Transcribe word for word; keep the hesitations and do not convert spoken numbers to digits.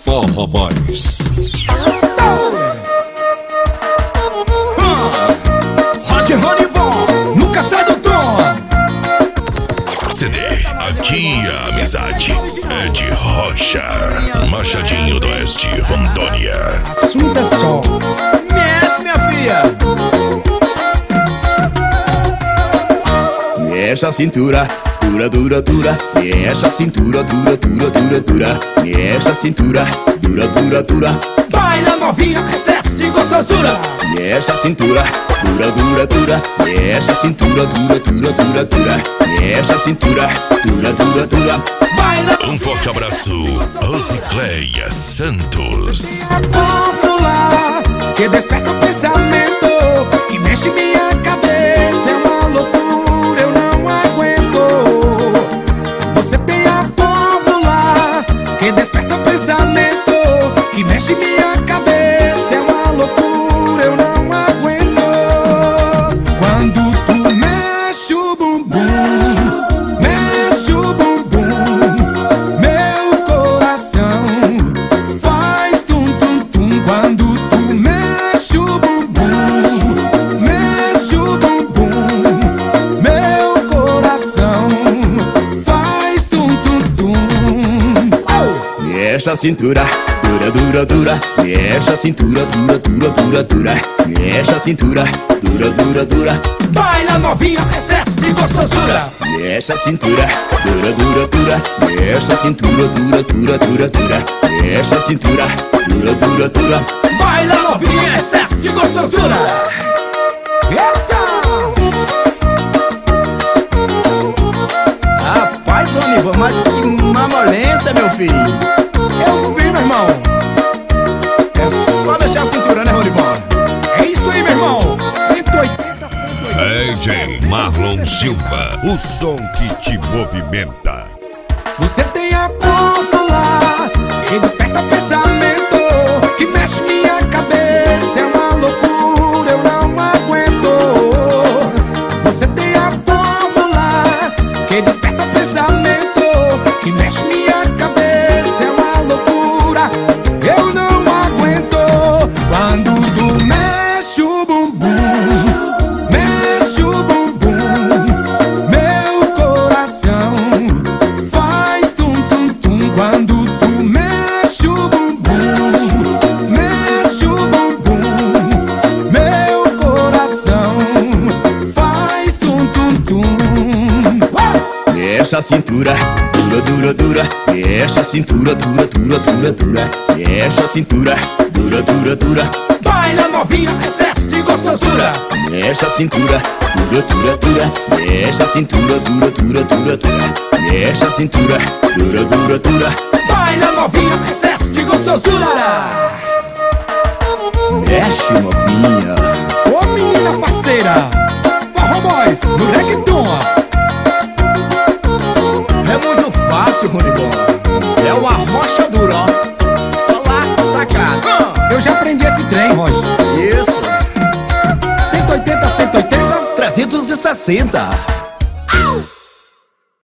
Forró Boys. Roger Ronivon, nunca sai do tom. C D, aqui a amizade é de Rocha, Machadinho do Oeste, Rondônia. Assunto é só. Mexe, minha filha. Mexe a cintura, dura, dura, dura. Mexe a cintura, dura, dura, dura, dura. Mexe a cintura, dura, dura, dura. Baila novinha, excesso de gostosura. Mexe a cintura, dura, dura, dura. Mexe a cintura, dura, dura, dura, dura. Mexe a cintura, dura, dura, dura. Baila. Um forte abraço, Rosicléia Santos. É popular, que desperta o pensamento, que mexe minha cabeça. É uma loucura, eu não aguento. Você tem a fórmula, que desperta o pensamento, que mexe minha cabeça. É uma loucura, eu não aguento. Quando tu mexe o bumbum, mexe o bumbum, meu coração faz tum tum tum. Quando tu mexe o bumbum, mexe o bumbum, meu coração faz tum tum tum. Mexe a cintura, dura, dura, dura. Mexe a cintura, dura, dura, dura, dura. Mexe a cintura, dura, dura, dura. Baila novinha, excesso de gostosura. Mexe a cintura, dura, dura, dura. Mexe a cintura, dura, dura, dura, dura. Mexe a cintura, dura, dura, dura. Baila novinha, excesso de gostosura. Eita! Rapaz, Ronivon, mas que mamolência, meu filho. Eu vi, meu irmão. É Só mexer a cintura, né, Ronivon? É isso aí, meu irmão. cento e oitenta, cento e oitenta. D J Marlon Silva, o som que te movimenta. Você tem a fórmula que desperta pensamento, que mexe minha cabeça. É uma loucura, eu não aguento. Você tem a fórmula que desperta pensamento, que mexe minha cabeça. É uma loucura, eu não aguento. Quando tu mexe o bumbum, mexe o bumbum, meu coração faz tum tum tum. Quando tu mexe o bumbum, mexe o bumbum, meu coração faz tum tum tum. Mexe a cintura, dura, dura, dura. Mexe a cintura, dura, dura, dura, dura. Mexe a cintura, dura, dura, dura. Baila novinha, excesso de gostosura. Mexe a cintura, dura, dura, dura. Mexe a cintura, dura, dura, dura, dura. Mexe a cintura, dura, dura, dura. Baila novinha, excesso de gostosura. Mexe, novinha. Ô menina faceira, Forró Boys no reggaeton. É muito fácil, Ronivon. É uma rocha dura, ó. Pra lá, pra cá. Eu já aprendi esse trem, Roger. Isso. cento e oitenta, cento e oitenta. trezentos e sessenta.